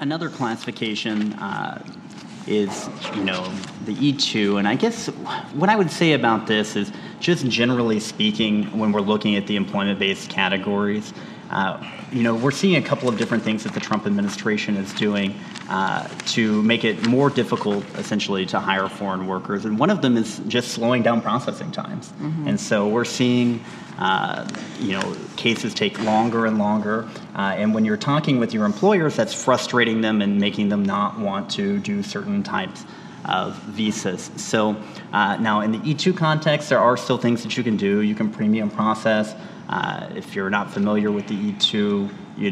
Another classification is, the E2. And I guess what I would say about this is just generally speaking, when we're looking at the employment-based categories, we're seeing a couple of different things that the Trump administration is doing to make it more difficult, essentially, to hire foreign workers. And one of them is just slowing down processing times. Mm-hmm. And so we're seeing, cases take longer and longer. And when you're talking with your employers, that's frustrating them and making them not want to do certain types of visas. So now in the E2 context, there are still things that you can do. You can premium process. If you're not familiar with the E2,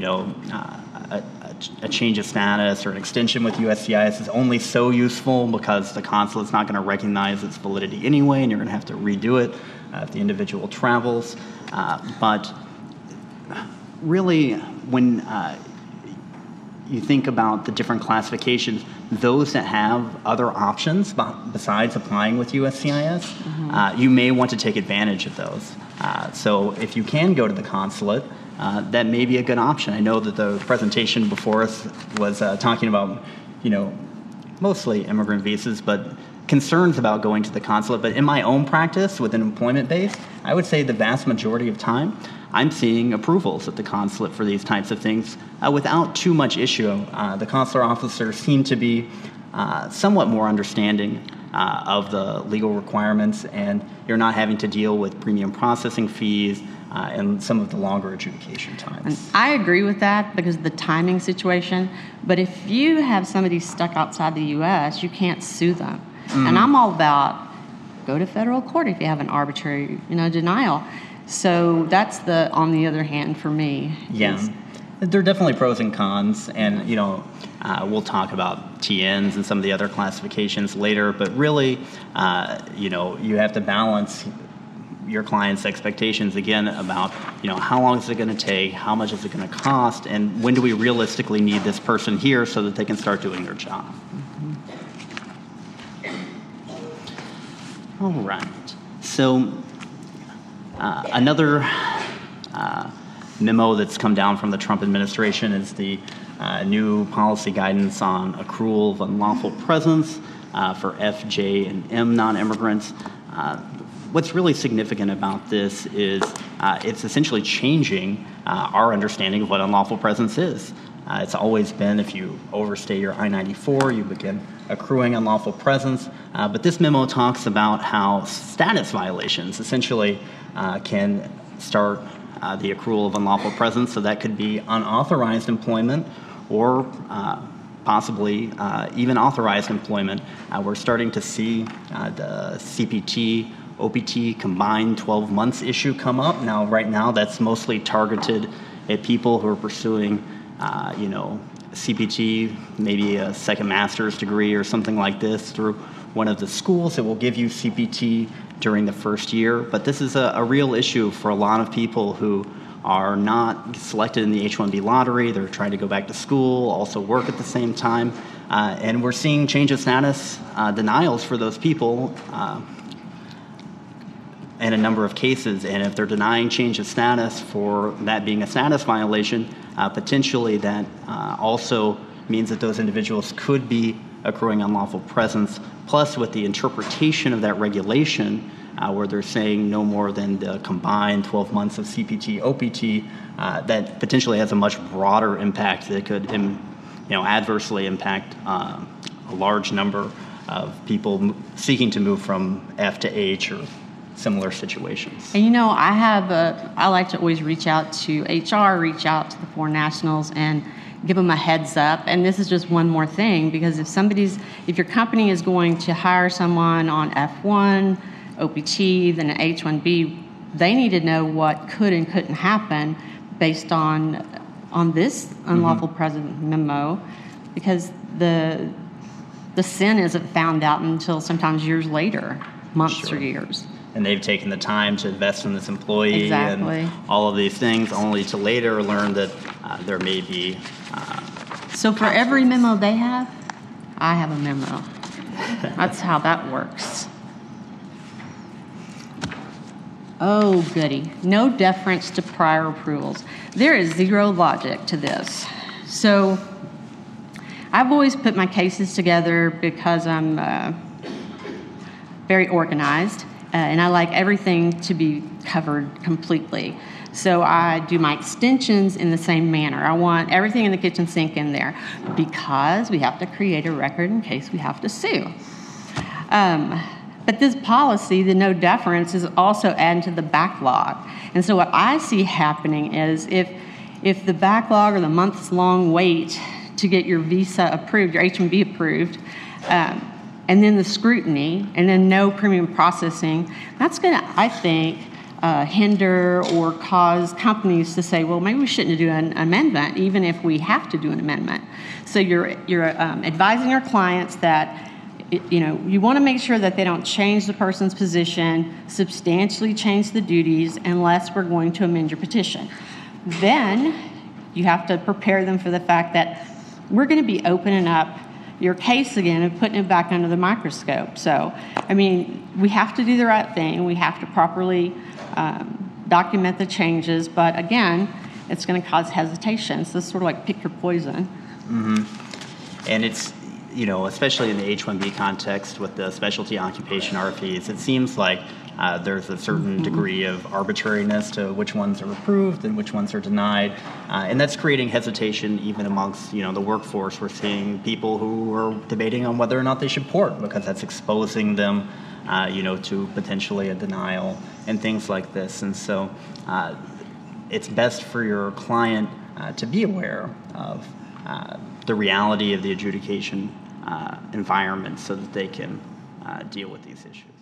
a change of status or an extension with USCIS is only so useful because the consulate's not going to recognize its validity anyway, and you're going to have to redo it if the individual travels. But really, when you think about the different classifications, those that have other options besides applying with USCIS, mm-hmm. You may want to take advantage of those. So if you can go to the consulate, that may be a good option. I know that the presentation before us was talking about, mostly immigrant visas, but concerns about going to the consulate. But in my own practice with an employment base, I would say the vast majority of time, I'm seeing approvals at the consulate for these types of things without too much issue. The consular officers seem to be somewhat more understanding of the legal requirements, and you're not having to deal with premium processing fees and some of the longer adjudication times. And I agree with that because of the timing situation, but if you have somebody stuck outside the U.S., you can't sue them. Mm-hmm. And I'm all about go to federal court if you have an arbitrary, denial. So that's on the other hand for me. Yeah. There are definitely pros and cons, and we'll talk about TNs and some of the other classifications later, but really, you have to balance your client's expectations again about, how long is it going to take, how much is it going to cost, and when do we realistically need this person here so that they can start doing their job. Mm-hmm. All right. So another memo that's come down from the Trump administration is the new policy guidance on accrual of unlawful presence for F, J, and M non-immigrants. What's really significant about this is it's essentially changing our understanding of what unlawful presence is. It's always been if you overstay your I-94, you begin accruing unlawful presence. But this memo talks about how status violations essentially can start the accrual of unlawful presence. So that could be unauthorized employment or possibly even authorized employment. We're starting to see the CPT, OPT combined 12 months issue come up. Now, right now, that's mostly targeted at people who are pursuing, CPT, maybe a second master's degree or something like this through one of the schools that will give you CPT during the first year. But this is a real issue for a lot of people who are not selected in the H-1B lottery. They're trying to go back to school, also work at the same time. And we're seeing change of status denials for those people in a number of cases. And if they're denying change of status for that being a status violation, potentially that also means that those individuals could be accruing unlawful presence. Plus, with the interpretation of that regulation, where they're saying no more than the combined 12 months of CPT, OPT, that potentially has a much broader impact that could, adversely impact a large number of people seeking to move from F to H or similar situations. And I like to always reach out to HR, reach out to the foreign nationals, and give them a heads up. And this is just one more thing, because if your company is going to hire someone on F1, OPT, then an H-1B, they need to know what could and couldn't happen based on this unlawful presence memo, because the sin isn't found out until sometimes years later, months or years. And they've taken the time to invest in this employee exactly. and all of these things, only to later learn that there may be... So for every memo they have, I have a memo. That's how that works. Oh, goody. No deference to prior approvals. There is zero logic to this. So I've always put my cases together because I'm very organized, and I like everything to be covered completely. So I do my extensions in the same manner. I want everything in the kitchen sink in there because we have to create a record in case we have to sue. But this policy, the no deference, is also adding to the backlog. And so what I see happening is if the backlog or the months-long wait to get your visa approved, your H-1B approved, and then the scrutiny, and then no premium processing, that's going to, I think, hinder or cause companies to say, well, maybe we shouldn't do an amendment, even if we have to do an amendment. So you're advising our clients that you want to make sure that they don't change the person's position, substantially change the duties, unless we're going to amend your petition. Then you have to prepare them for the fact that we're going to be opening up your case again and putting it back under the microscope. So, we have to do the right thing. We have to properly document the changes. But again, it's going to cause hesitation. So it's sort of like pick your poison. Mm-hmm. And it's, especially in the H-1B context with the specialty occupation RFEs, it seems like there's a certain degree of arbitrariness to which ones are approved and which ones are denied. And that's creating hesitation even amongst, the workforce. We're seeing people who are debating on whether or not they should port because that's exposing them, to potentially a denial and things like this. And so it's best for your client to be aware of the reality of the adjudication environment so that they can deal with these issues.